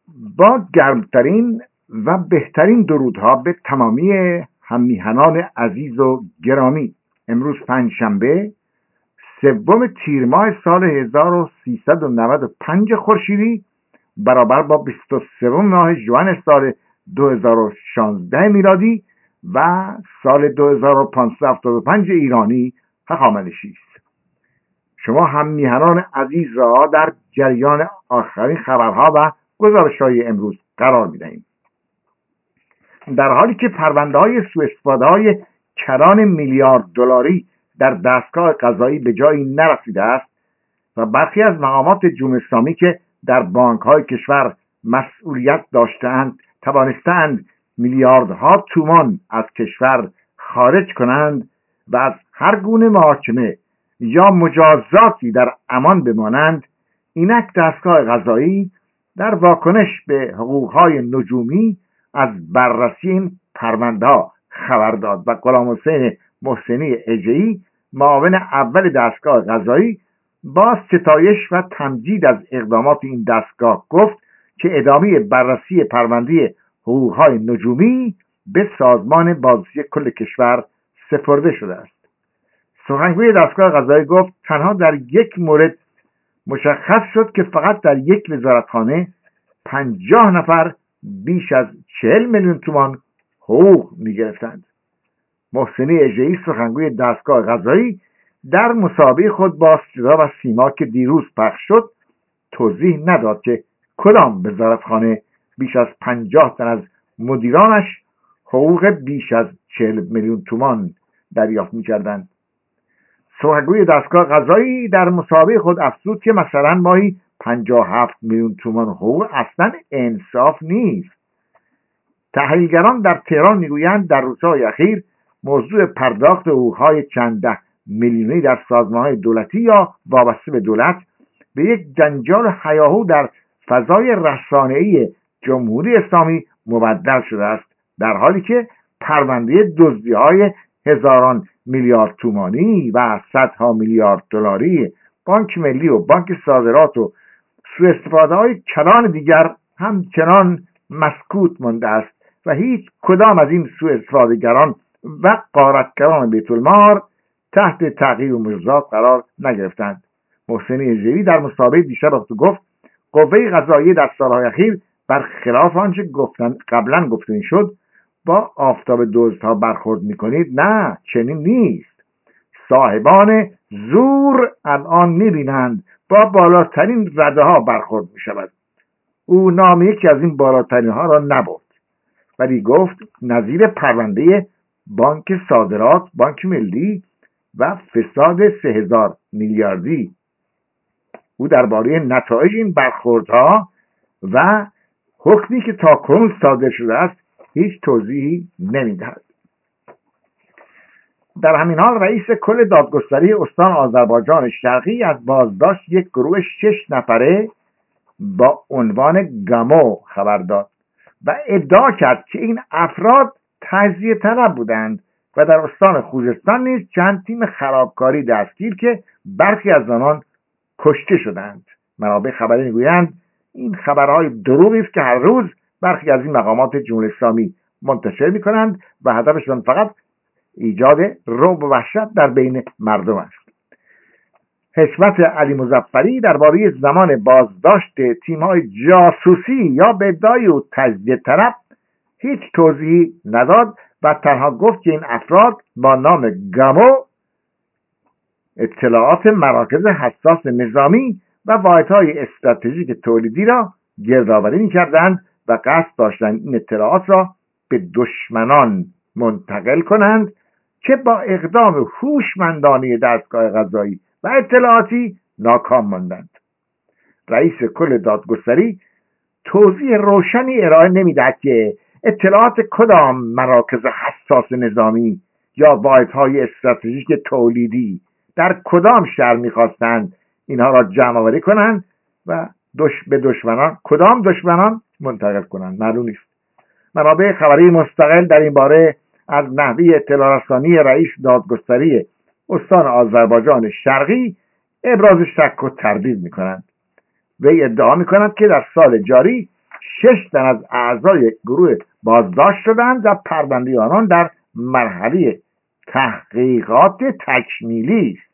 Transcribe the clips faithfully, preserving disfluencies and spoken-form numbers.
با گرمترین و بهترین درودها به تمامی هممیهنان عزیز و گرامی، امروز پنجشنبه سوم تیر ماه سال هزار و سیصد و نود و پنج خورشیدی برابر با بیست و سوم ماه ژوئن سال دو هزار و شانزده میلادی و سال دو هزار و پانصد و هفتاد و پنج ایرانی هخامنشی است. شما هم میهنان عزیز را در جریان آخرین خبرها و گزارش‌های امروز قرار می‌دهیم. در حالی که پرونده‌های سوءاستفاده‌های کلان میلیارد دلاری در دستگاه قضایی به جایی نرسیده است و برخی از مقامات جمهوری اسلامی که در بانک‌های کشور مسئولیت داشته‌اند توانستند میلیاردها تومان از کشور خارج کنند و از هر گونه محاکمه یا مجازاتی در امان بمانند، اینک دستگاه قضایی در واکنش به حقوق‌های نجومی از بررسی این پرونده‌ها خبر داد و غلامحسین محسنی اژه‌ای، معاون اول دستگاه قضایی، با ستایش و تمجید از اقدامات این دستگاه گفت که ادامه بررسی پرونده حقوق‌های نجومی به سازمان بازرسی کل کشور سپرده شده است. سخنگوی دستگاه قضایی گفت تنها در یک مورد مشخص شد که فقط در یک وزارتخانه پنجاه نفر بیش از چهل میلیون تومان حقوق می‌گرفتند. محسنی اژه‌ای، سخنگوی دستگاه قضایی، در مصاحبه خود با صدا و سیما که دیروز پخش شد توضیح نداد که کدام وزارتخانه بیش از پنجاه تن از مدیرانش حقوق بیش از چهل میلیون تومان دریافت می‌کردند. سخنگوی دستگاه قضایی در مصاحبه خود افزود که مثلا ماهی پنجاه و هفت میلیون تومان حقوق اصلا انصاف نیست. تحلیلگران در تهران میگویند در روزهای اخیر موضوع پرداخت حقوق‌های چند ده میلیونی در سازمان‌های دولتی یا وابسته به دولت به یک جنجال هیاهو در فضای رسانه‌ای جمهوری اسلامی مبدل شده است، در حالی که پرونده دزدی‌های هزاران میلیارد تومانی و صدها میلیارد دلاری بانک ملی و بانک صادرات و سوءاستفاده‌های کلان دیگر همچنان مسکوت مانده است و هیچ کدام از این سوءاستفاده‌گران و غارتگران بیت المال تحت تعقیب و مجازات قرار نگرفتند. محسنی اژه‌ای در مصاحبه دیشب گفت قوه قضاییه در سالهای اخیر برخلاف آنچه گفتن قبلا گفته میشد با آفتاب دزدها برخورد میکنید. نه، چنین نیست. صاحبان زور الان میبینند با بالاترین رده ها برخورد میشود. او نام یکی از این بالاترین ها را نبرد، ولی گفت نظیر پرونده بانک صادرات، بانک ملی و فساد سه هزار میلیاردی. او درباره نتایج این برخوردها و حکمی که تاکنون صادر شده است هیچ توضیحی نمیدهد. در همین حال رئیس کل دادگستری استان آذربایجان شرقی از بازداشت یک گروه شش نفره با عنوان گامو خبر داد و ادعا کرد که این افراد تجزیه طلب بودند و در استان خوزستان نیز چند تیم خرابکاری دستگیر که برخی از آنان کشته شدند. منابع خبری میگویند این خبرهای دروغی است که هر روز برخی از این مقامات جمهوری اسلامی منتشر میکنند و هدفشان فقط ایجاد رعب و وحشت در بین مردم است. حکمت علی مظفری درباره زمان بازداشت تیم‌های جاسوسی یا به ادعای او تجزیه طلب هیچ توضیحی نداد و تنها گفت که این افراد با نام گامو اطلاعات مراکز حساس نظامی و واحدهای استراتژیک تولیدی را گردآوری می‌کردند و قصد داشتند این اطلاعات را به دشمنان منتقل کنند که با اقدام هوشمندانه دستگاه قضایی و اطلاعاتی ناکام ماندند. رئیس کل دادگستری توضیح روشنی ارائه نمی‌دهد که اطلاعات کدام مراکز حساس نظامی یا واحدهای استراتژیک تولیدی در کدام شهر می‌خواستند اینها را جمع آوری کنند و دش به دشمنان کدام دشمنان منتقل کنند معلوم نیست. منابع خبری مستقل در این باره از نحوه اطلاع رسانی رئیس دادگستری استان آذربایجان شرقی ابراز شک و تردید می‌کنند. وی ادعا می‌کند که در سال جاری شش تن از اعضای گروه بازداشت شدند و پرونده آنان در مرحله تحقیقات تکمیلی است.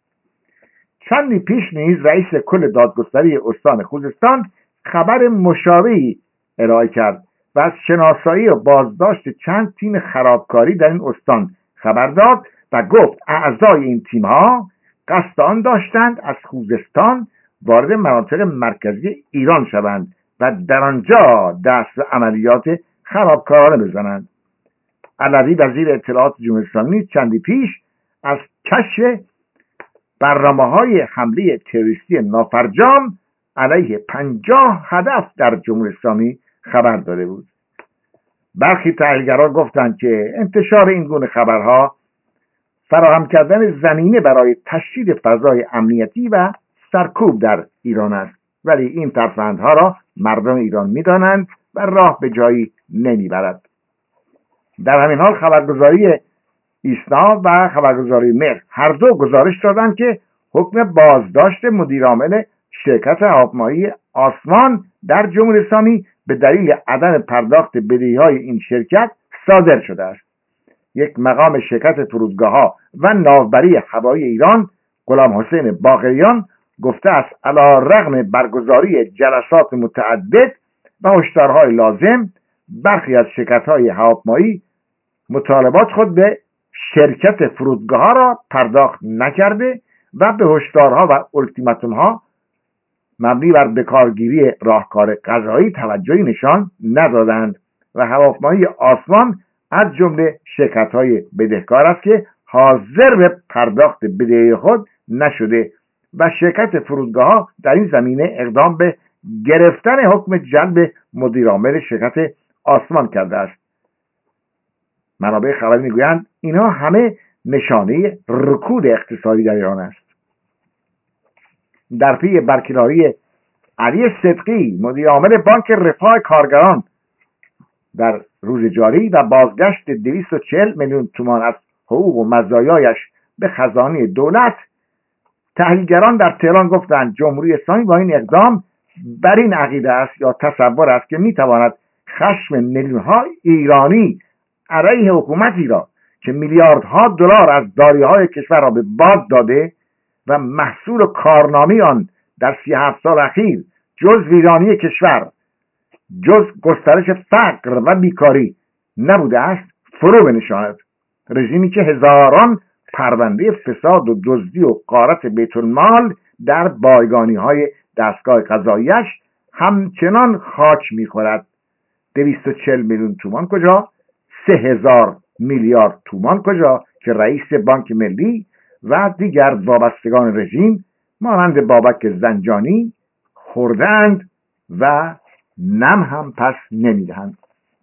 چندی پیش نیز رئیس کل دادگستری استان خوزستان خبر مشابهی ارائه کرد و از شناسایی و بازداشت چند تیم خرابکاری در این استان خبر داد و گفت اعضای این تیم‌ها قصد آن داشتند از خوزستان وارد مناطق مرکزی ایران شوند و در آنجا دست به عملیات خرابکارانه بزنند. علوی وزیر اطلاعات جمهوری اسلامی چندی پیش از کشف برنامه‌های حمله تروریستی نافرجام علیه پنجاه هدف در جمهوری اسلامی خبر داده بود. برخی تحلیلگران گفتند که انتشار این گونه خبرها فراهم کردن زمینه برای تشدید فضای امنیتی و سرکوب در ایران است، ولی این ترفندها را مردم ایران می‌دانند و راه به جایی نمیبرد. در همین حال خبرگزاری ایسنا و خبرگزاری مهر هر دو گزارش دادند که حکم بازداشت مدیرعامل شرکت هواپیمایی آسمان در جمهوری اسلامی به دلیل عدم پرداخت بدهی‌های این شرکت صادر شده است. یک مقام شرکت فرودگاه‌ها و ناوبری هوایی ایران غلام حسین باقریان گفته است علی‌رغم برگزاری جلسات متعدد و هشدارهای لازم، برخی از شرکت‌های هواپیمایی مطالبات خود به شرکت فرودگاه‌ها را پرداخت نکرده و به هشدارها و التیماتوم‌ها مبنی بر بکارگیری راهکار قضایی توجهی نشان ندادند و هواپیمایی آسمان از جمله شرکت‌های بدهکار است که حاضر به پرداخت بدهی خود نشده و شرکت فرودگاه‌ها در این زمینه اقدام به گرفتن حکم جلب مدیرعامل شرکت آسمان کرده است. منابع خبری میگویند اینها همه نشانه رکود اقتصادی در ایران است. در پی برکناری علی صدقی مدیرعامل بانک رفاه کارگران در روز جاری و بازگشت دویست و چهل میلیون تومان از حقوق و مزایایش به خزانه دولت، تحلیلگران در تهران گفتند جمهوری اسلامی با این اقدام بر این عقیده است یا تصور است که میتواند خشم میلیون‌ها ایرانی علیه حکومتی را که میلیاردها دلار از داریهای کشور را به باد داده و محصول کارنامه آن در سی و هفت سال اخیر جز ویرانی کشور، جز گسترش فقر و بیکاری نبوده است، فرو بنشاند. رژیمی که هزاران پرونده فساد و دزدی و غارت بیت المال در بایگانی های دستگاه قضاییش همچنان خاک میخورد. دویست و چهل میلیون تومان کجا؟ سه هزار میلیارد تومان کجا که رئیس بانک ملی و دیگر وابستگان رژیم مانند بابک زنجانی خوردند و نم هم پس نمیدهند.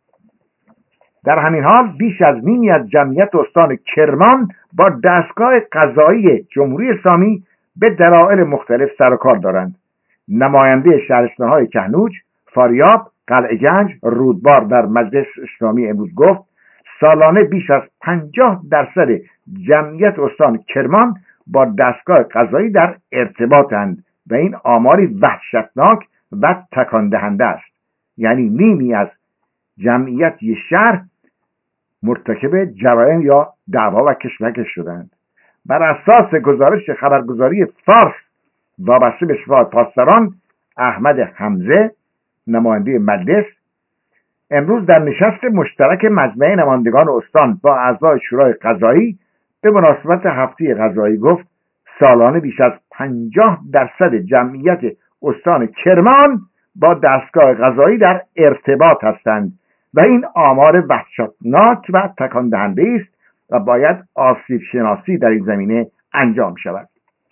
در همین حال بیش از نیمی از جمعیت استان کرمان با دستگاه قضایی جمهوری اسلامی به دلایل مختلف سر و کار دارند. نماینده شهرستان‌های کهنوج، فاریاب، قلعه گنج، رودبار در مجلس اسلامی امروز گفت سالانه بیش از پنجاه درصد جمعیت استان کرمان با دستگاه قضایی در ارتباطند و این آماری وحشتناک و تکان دهنده است. یعنی نیمی از جمعیت یک شهر مرتکب جرایم یا دعوا و کشمکش شدند. بر اساس گزارش خبرگزاری فارس وابسته به شفای پاسداران، احمد حمزه نماینده مجلس امروز در نشست مشترک مجمع نمایندگان استان با اعضای شورای قضایی به مناسبت هفته قضایی گفت سالانه بیش از پنجاه درصد جمعیت استان کرمان با دستگاه قضایی در ارتباط هستند و این آمار وحشتناک و تکان دهنده است و باید آسیب شناسی در این زمینه انجام شود.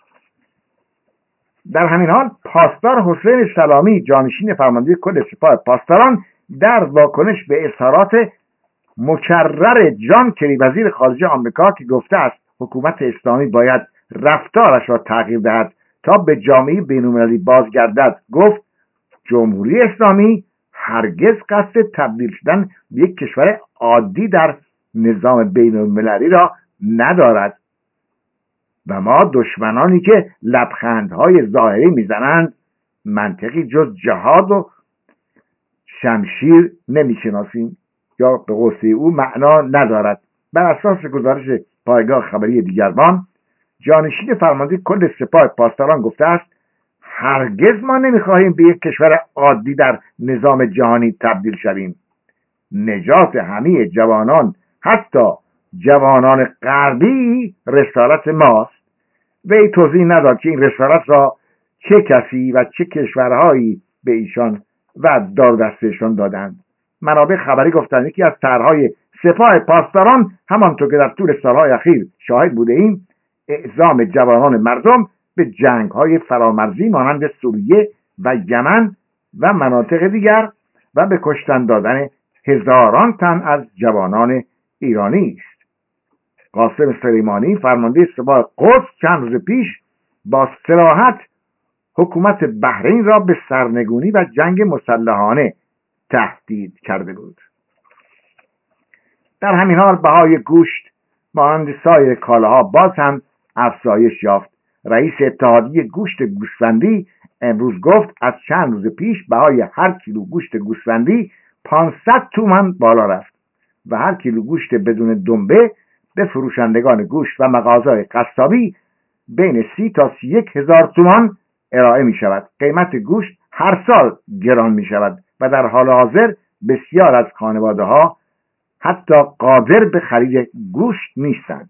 در همین حال پاسدار حسین سلامی جانشین فرمانده کل سپاه پاسداران در واکنش به اظهارات مکرر جان کری وزیر خارجه آمریکا که گفته است حکومت اسلامی باید رفتارش را تغییر دهد تا به جامعه بین‌المللی بازگردد، گفت جمهوری اسلامی هرگز قصد تبدیل شدن به یک کشور عادی در نظام بین‌المللی را ندارد و ما دشمنانی که لبخندهای ظاهری میزنند منطقی جز جهاد و شمشیر نمیشناسیم یا به قصه او معنا ندارد. بر اساس گزارش پایگاه خبری دیگران، جانشین فرمانده کل سپاه پاسداران گفته است هرگز ما نمیخواهیم به یک کشور عادی در نظام جهانی تبدیل شویم. نجات همه جوانان، حتی جوانان غربی، رسالت ماست. وی توضیح نداد که این رسالت را چه کسی و چه کشورهایی به ایشان و دار دستشان دادند. منابع خبری گفتند یکی از طرحهای سپاه پاسداران، همانطور که در طول سالهای اخیر شاهد بوده ایم، اعزام جوانان مردم به جنگ‌های فرامرزی مانند سوریه و یمن و مناطق دیگر و به کشتن دادن هزاران تن از جوانان ایرانی است. قاسم سلیمانی فرمانده سپاه قدس چند روز پیش با صراحت حکومت بحرین را به سرنگونی و جنگ مسلحانه تهدید کرده بود. در همین حال بهای گوشت مانند سایر کالاها باز هم افزایش یافت. رئیس اتحادیه گوشت گوسفندی امروز گفت از چند روز پیش بهای هر کیلو گوشت گوسفندی پانصد تومان بالا رفت و هر کیلو گوشت بدون دنبه به فروشندگان گوشت و مغازه‌های قصابی بین سی تا سی یک هزار تومان ارائه می شود. قیمت گوشت هر سال گران می شود و در حال حاضر بسیار از خانواده ها حتی قادر به خرید گوشت نیستند.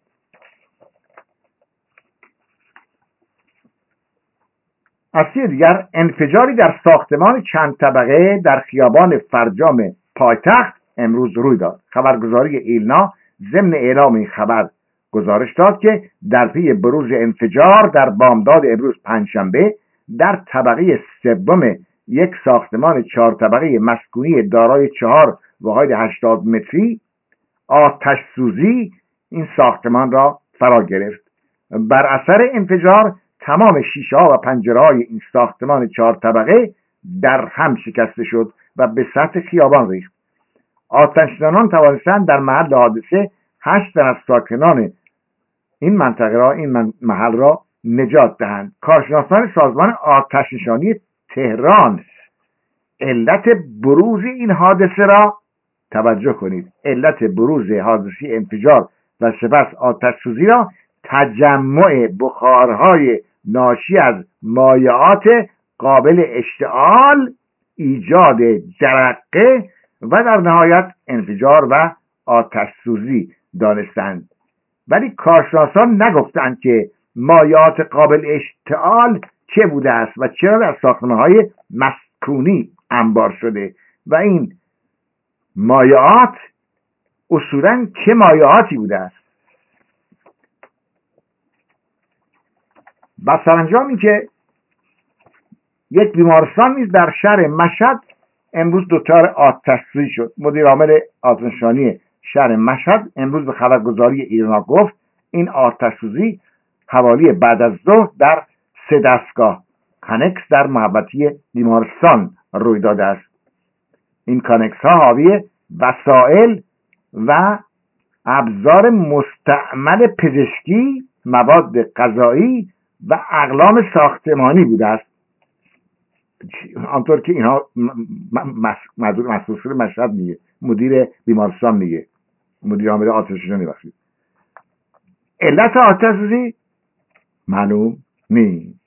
از سوی دیگر انفجاری در ساختمان چند طبقه در خیابان فرجام پایتخت امروز روی داد. خبرگزاری ایلنا ضمن اعلام این خبر گزارش داد که در پی بروز انفجار در بامداد امروز پنجشنبه در طبقه سوم یک ساختمان چهار طبقه مسکونی دارای چهار واحد هشتاد متری آتش سوزی این ساختمان را فرا گرفت. بر اثر انفجار تمام شیشه ها و پنجره های این ساختمان چهار طبقه در هم شکسته شد و به سطح خیابان ریخت. آتش‌نشانان توانستند در محل حادثه هشت تن از ساکنان این منطقه را این محل را نجات دهند. کارشناسان سازمان آتش‌نشانی تهران علت بروز این حادثه را توجه کنید علت بروز حادثه انفجار و سپس آتش سوزی را تجمع بخارهای ناشی از مایعات قابل اشتعال، ایجاد جرقه و در نهایت انفجار و آتش سوزی دانستند. ولی کارشناسان نگفتند که مایعات قابل اشتعال چه بوده است و چرا در ساختمان‌های مسکونی انبار شده و این مایعات اصولاً چه مایعاتی بوده است. و سرانجام این که یک بیمارستان نیز در شهر مشهد امروز دچار آتش سوزی شد. مدیر عامل آتش‌نشانی شهر مشهد امروز به خبرگزاری ایرنا گفت این آتش سوزی حوالی بعد از ظهر در سه دستگاه کانکس در محوطه بیمارستان روی داده است. این کانکس ها حاوی وسایل و ابزار مستعمل پزشکی، مواد غذایی و اقلام ساختمانی بوده است. آنطور که اینها مسئول مشهد میگه، مدیر بیمارستان میگه، مدیر عامل آتش‌نشانی بخشید. علت آتش سوزی معلوم نیست.